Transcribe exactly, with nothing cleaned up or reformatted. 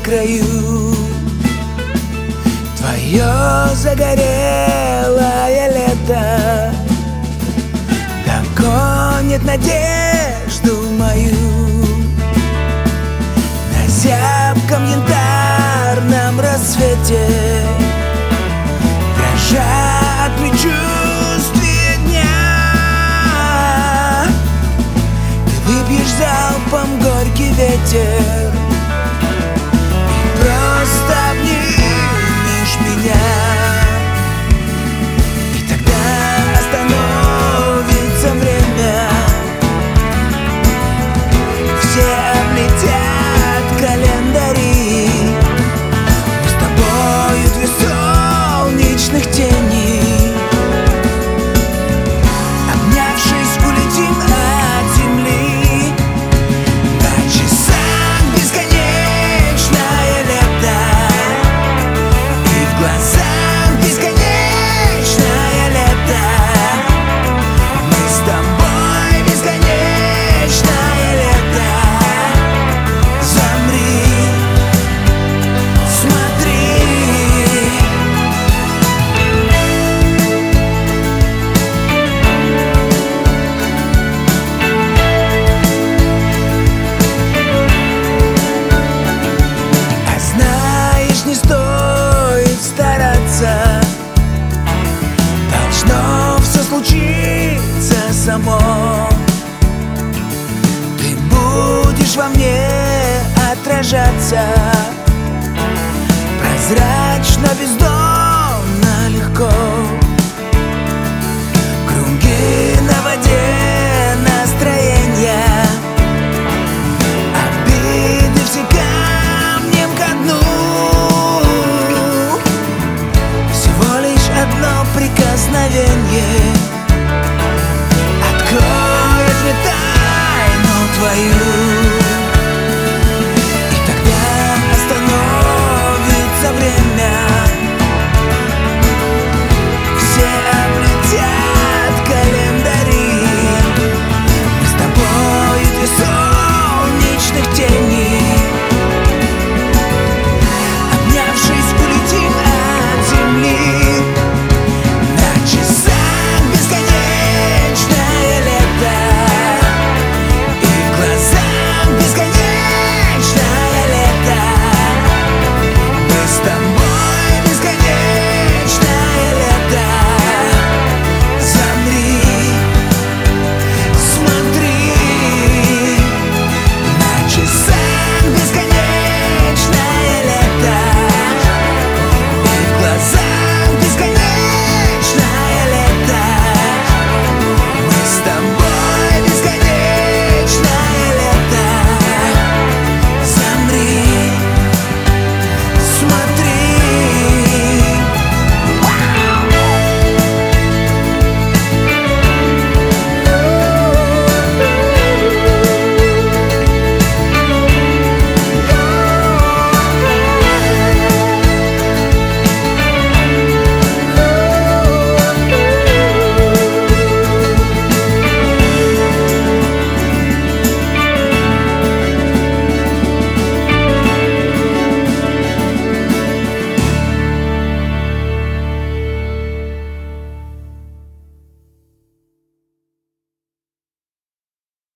краю. Твое загорелое лето догонит надежду мою. На зябком янтарном рассвете дрожат предчувствия дня. Ты выпьешь залпом горький ветер и просто обнимешь меня. И тогда остановится время. Все облетят календари. Мы с тобою две солнечных тени. Обнявшись, улетим от земли. На часах бесконечное лето, и в глазах бесконечное лето. Мы с тобой бесконечное лето. Замри, смотри. А знаешь, не стоит стараться. Должно все случиться само. Ты будешь во мне отражаться прозрачно, бездонно.